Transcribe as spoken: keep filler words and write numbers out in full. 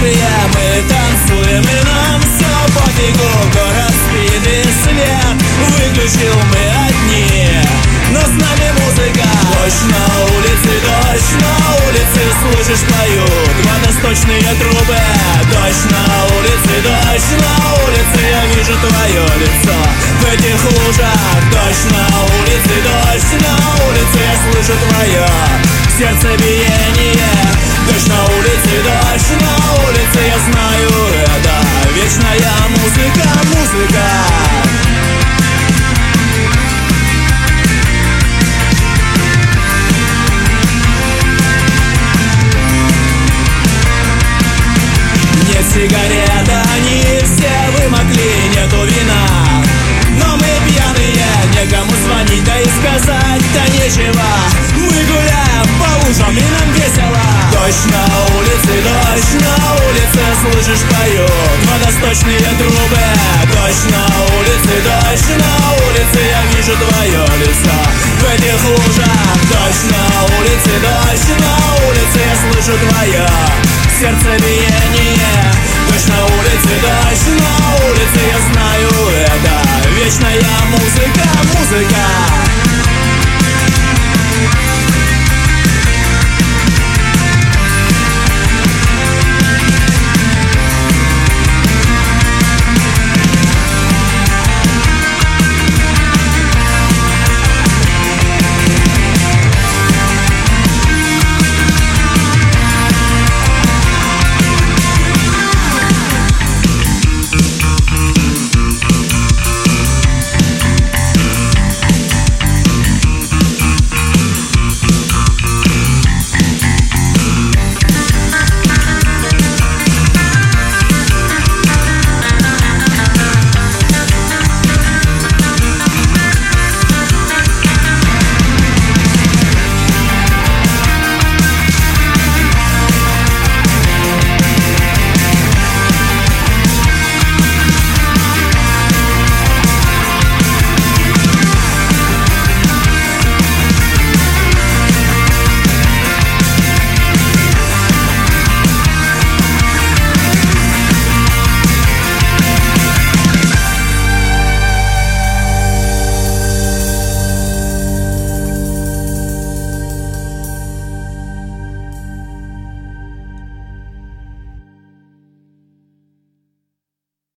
оружие, мы танцуем, и нам все пофигу. Город спит и свет выключил, мы одни, но с нами музыка. Дождь на улице, дождь на улице, слышишь, поют водосточные трубы. Дождь на улице, дождь на улице, я вижу твое лицо в этих лужах. Дождь на улице, дождь на улице, я слышу твое сердцебиение. Дождь на улице, дождь на улице, я знаю, это вечная музыка, музыка. Нет сигарет, они все вымокли, нету вина, но мы пьяные, некому звонить, да и сказать-то нечего. Мы гуляем по лужам, и нам весело. Дождь на улице, дождь на улице, слышишь, поют водосточные трубы. Дождь на улице, дождь на улице, я вижу твое лицо в этих лужах. Дождь на улице, дождь на улице, я слышу твое сердцебиение. Дождь на улице, дождь на улице, я знаю, это вечная музыка, музыка.